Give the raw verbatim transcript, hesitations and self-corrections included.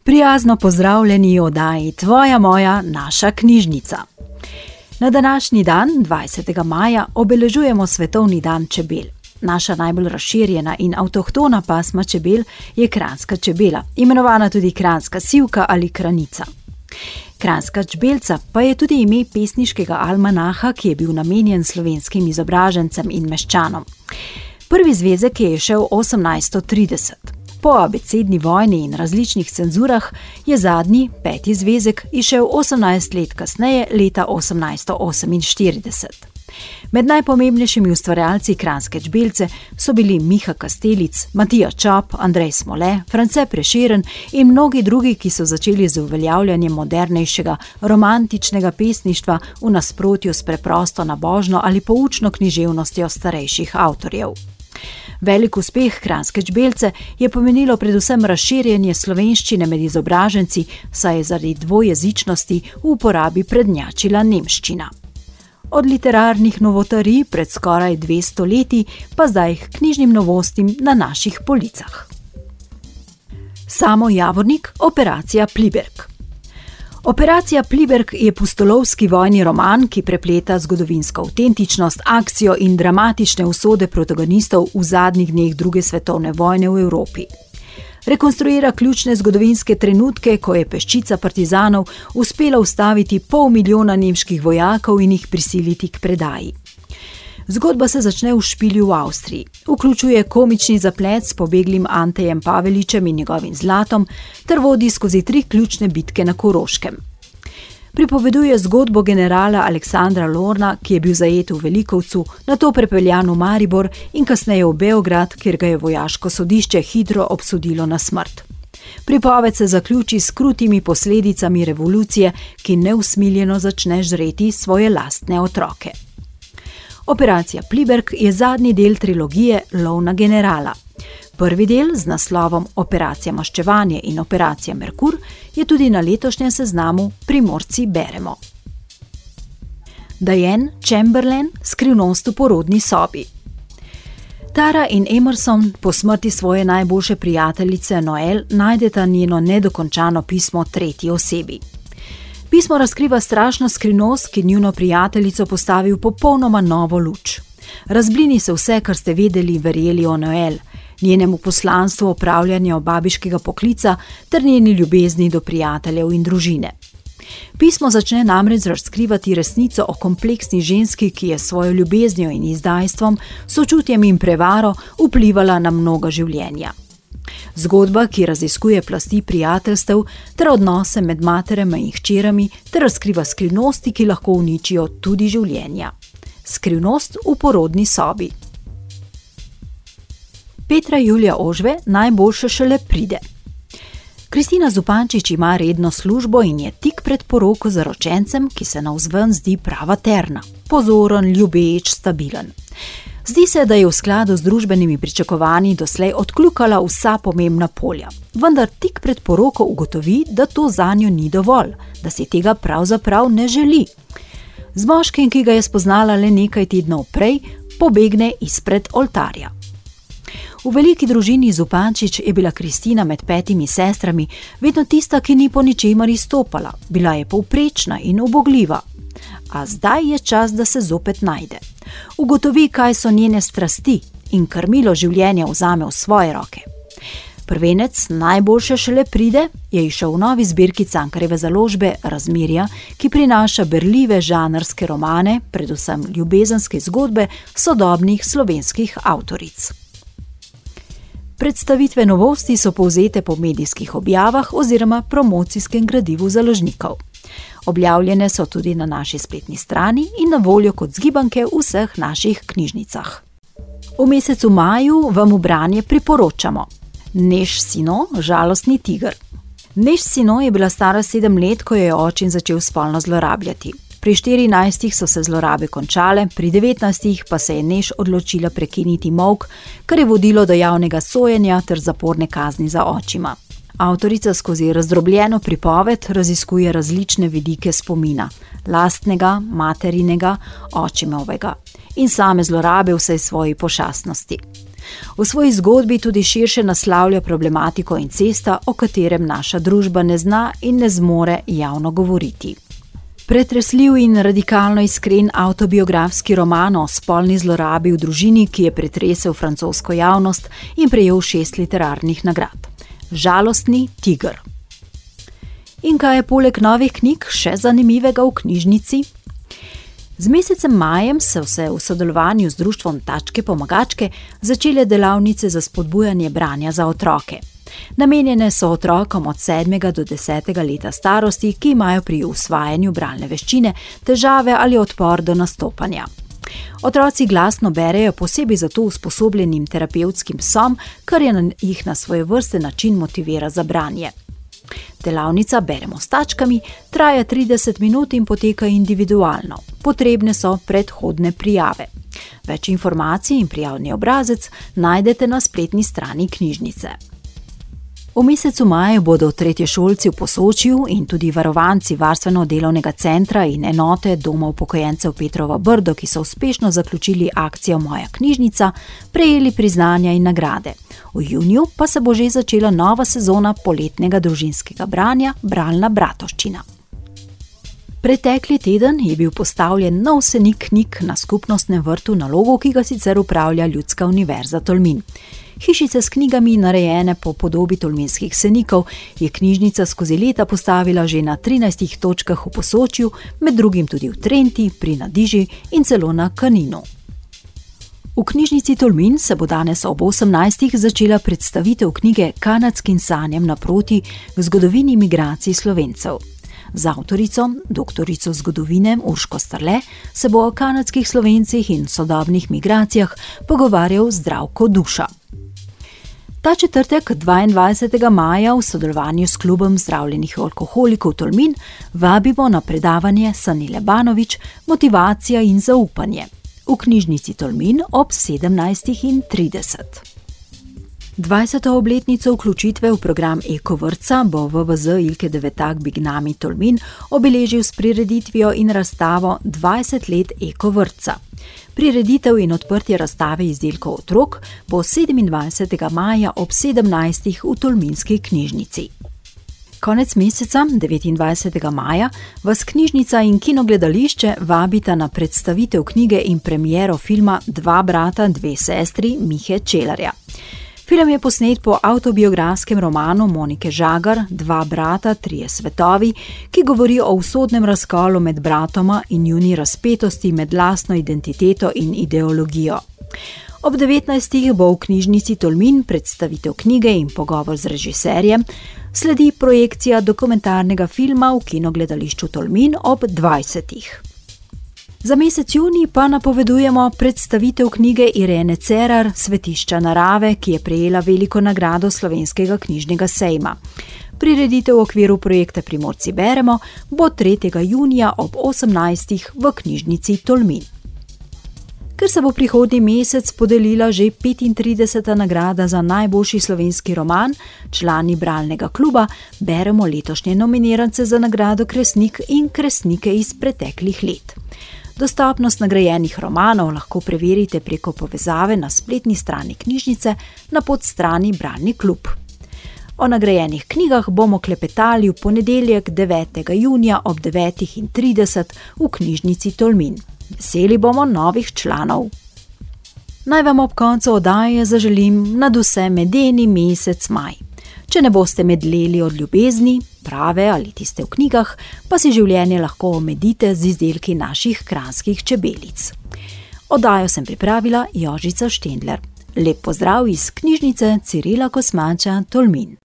Prijazno pozdravljeni v oddaji Tvoja, moja, naša knjižnica. Na današnji dan, dvajsetega maja, obeležujemo Svetovni dan čebel. Naša najbolj razširjena in avtohtona pasma čebel je kranjska čebela, imenovana tudi kranjska sivka ali kranica. Kranjska čebelca pa je tudi ime pesniškega almanaha, ki je bil namenjen slovenskim izobražencem in meščanom. Prvi zvezek je izšel osemnajststo trideset. Po abecedni vojni in različnih cenzurah je zadnji, peti zvezek, izšel osemnajst let kasneje, leta osemnajststo oseminštirideset. Med najpomembnejšimi ustvarjalci kranjske čebelce so bili Miha Kastelic, Matija Čop, Andrej Smole, France Prešeren in mnogi drugi, ki so začeli z uveljavljanjem modernejšega, romantičnega pesništva v nasprotju s preprosto nabožno ali poučno književnostjo starejših avtorjev. Velik uspeh kranjske čebelce je pomenilo predvsem razširjenje slovenščine med izobraženci, saj je zaradi dvojezičnosti v uporabi prednjačila nemščina. Od literarnih novotarij pred skoraj dvesto leti pa zdaj k knjižnim novostim na naših policah. Samo Javornik, operacija Pliberk. Operacija Pliberk je pustolovski vojni roman, ki prepleta zgodovinsko avtentičnost, akcijo in dramatične usode protagonistov v zadnjih dneh druge svetovne vojne v Evropi. Rekonstruira ključne zgodovinske trenutke, ko je peščica partizanov uspela ustaviti pol milijona nemških vojakov in jih prisiliti k predaji. Zgodba se začne v Špilju v Avstriji. Vključuje komični zaplet s pobeglim Antejem Paveličem in njegovim zlatom ter vodi skozi tri ključne bitke na Koroškem. Pripoveduje zgodbo generala Aleksandra Lorna, ki je bil zajet v Velikovcu, nato prepeljan v Maribor in kasneje v Beograd, kjer ga je vojaško sodišče hitro obsodilo na smrt. Pripoved se zaključi s krutimi posledicami revolucije, ki neusmiljeno začne žreti svoje lastne otroke. Operacija Pliberk je zadnji del trilogije Lov na generala. Prvi del z naslovom Operacija maščevanje in Operacija Merkur je tudi na letošnjem seznamu Primorci beremo. Diane Chamberlain, skrivnost v porodni sobi. Tara in Emerson po smrti svoje najboljše prijateljice Noel najdeta njeno nedokončano pismo tretji osebi. Pismo razkriva strašno skrivnost, ki njuno prijateljico postavi v popolnoma novo luč. Razblini se vse, kar ste vedeli in verjeli o Noel, njenemu poslanstvu opravljanja babiškega poklica ter njeni ljubezni do prijateljev in družine. Pismo začne namreč razkrivati resnico o kompleksni ženski, ki je s svojo ljubeznijo in izdajstvom, sočutjem in prevaro vplivala na mnoga življenja. Zgodba, ki raziskuje plasti prijateljstev ter odnose med materami in hčerami ter razkriva skrivnosti, ki lahko uničijo tudi življenja. Skrivnost v porodni sobi. Petra Julija Ožve, najboljše šele pride. Kristina Zupančič ima redno službo in je tik pred poroko z zaročencem, ki se navzven zdi prava terna. Pozoren, ljubeč, stabilen. Zdi se, da je v skladu z družbenimi pričakovanji doslej odkljukala vsa pomembna polja. Vendar tik pred poroko ugotovi, da to zanjo ni dovolj, da si tega pravzaprav ne želi. Z moškim, ki ga je spoznala le nekaj tednov prej, pobegne izpred oltarja. V veliki družini Zupančič je bila Kristina med petimi sestrami vedno tista, ki ni po ničemer izstopala. Bila je povprečna in ubogljiva. A zdaj je čas, da se zopet najde. Ugotovi, kaj so njene strasti in krmilo življenja vzame v svoje roke. Prvenec najboljše šele pride je izšel v novi zbirki Cankarjeve založbe Razmerja, ki prinaša berljive žanrske romane, predvsem ljubezenske zgodbe sodobnih slovenskih avtoric. Predstavitve novosti so povzete po medijskih objavah oziroma promocijskem gradivu založnikov. Objavljene so tudi na naši spletni strani in na voljo kot zgibanke v vseh naših knjižnicah. V mesecu maju vam v branje priporočamo Než Sino, žalostni tiger. Než Sino je bila stara sedem let, ko jo je očin začel spolno zlorabljati. Pri štirinajstih so se zlorabe končale, pri devetnajstih pa se je Než odločila prekiniti molk, kar je vodilo do javnega sojenja ter zaporne kazni za očima. Avtorica skozi razdrobljeno pripoved raziskuje različne vidike spomina, lastnega, materinega, očimovega in same zlorabe vsej svoji pošastnosti. V svoji zgodbi tudi širše naslavlja problematiko incesta, o katerem naša družba ne zna in ne zmore javno govoriti. Pretresljiv in radikalno iskren avtobiografski roman o spolni zlorabi v družini, ki je pretresel francosko javnost in prejel šest literarnih nagrad. Žalostni tiger. In kaj je poleg novih knjig še zanimivega v knjižnici? Z mesecem majem so se v sodelovanju z društvom Tačke pomagačke začele delavnice za spodbujanje branja za otroke. Namenjene so otrokom od sedmega do desetega leta starosti, ki imajo pri usvajanju bralne veščine težave ali odpor do nastopanja. Otroci glasno berejo posebej za to usposobljenim terapevtskim psom, kar je na jih na svojevrsten način motivira za branje. Delavnica Beremo s tačkami traja trideset minut in poteka individualno. Potrebne so predhodne prijave. Več informacij in prijavni obrazec najdete na spletni strani knjižnice. V mesecu maju bodo tretješolci v Posočju in tudi varovanci varstveno-delovnega centra in enote Doma upokojencev Petrovo Brdo, ki so uspešno zaključili akcijo Moja knjižnica, prejeli priznanja in nagrade. V juniju pa se bo že začela nova sezona poletnega družinskega branja Bralna bratovščina. Pretekli teden je bil postavljen nov senik knjig na skupnostnem vrtu na Logu, ki ga sicer upravlja Ljudska univerza Tolmin. Hišice s knjigami, narejene po podobi tolminskih senikov, je knjižnica skozi leta postavila že na trinajstih točkah v Posočju, med drugim tudi v Trenti, pri Nadiži in celo na Kaninu. V knjižnici Tolmin se bo danes ob osemnajstih začela predstavitev knjige Kanadskim sanjam naproti v zgodovini migracij Slovencev. Z avtorico, doktorico zgodovine Urško Strle, se bo o kanadskih Slovencih in sodobnih migracijah pogovarjal Zdravko Duša. Ta četrtek, dvaindvajsetega maja, v sodelovanju s klubom zdravljenih alkoholikov Tolmin vabimo na predavanje Sanile Banović Motivacija in zaupanje v knjižnici Tolmin ob sedemnajstih trideset. dvajseto obletnico vključitve v program Eko vrtca bo V V Z Ilke Devetak Bignami Tolmin obeležil s prireditvijo in razstavo dvajset let Eko vrtca. Prireditev in odprtje razstave izdelkov otrok bo sedemindvajsetega maja ob sedemnajstih v Tolminski knjižnici. Konec meseca, devetindvajsetega maja, vas knjižnica in kinogledališče vabita na predstavitev knjige in premiero filma Dva brata, dve sestri Mihe Čelarja. Film je posnet po avtobiografskem romanu Monike Žagar Dva brata, trije svetovi, ki govori o usodnem razkolu med bratoma in njuni razpetosti med lastno identiteto in ideologijo. Ob devetnajstih bo v knjižnici Tolmin predstavitev knjige in pogovor z režiserjem, sledi projekcija dokumentarnega filma v kinogledališču Tolmin ob dvajsetih. Za mesec junij pa napovedujemo predstavitev knjige Irene Cerar Svetišča narave, ki je prejela veliko nagrado Slovenskega knjižnega sejma. Prireditev v okviru projekta Primorci beremo bo tretjega junija ob osemnajstih v knjižnici Tolmin. Ker se bo prihodnji mesec podelila že petintrideseta nagrada za najboljši slovenski roman, člani bralnega kluba beremo letošnje nominirance za nagrado Kresnik in Kresnike iz preteklih let. Dostopnost nagrajenih romanov lahko preverite preko povezave na spletni strani knjižnice na podstrani Bralni klub. O nagrajenih knjigah bomo klepetali v ponedeljek devetega junija ob devetih trideset v knjižnici Tolmin. Veseli bomo novih članov. Naj vam ob koncu oddaje zaželim nadvse medeni mesec maj. Če ne boste medleli od ljubezni, prave ali tiste v knjigah, pa si življenje lahko omedite z izdelki naših kranjskih čebelic. Oddajo sem pripravila Jožica Štendler. Lep pozdrav iz knjižnice Cirila Kosmača Tolmin.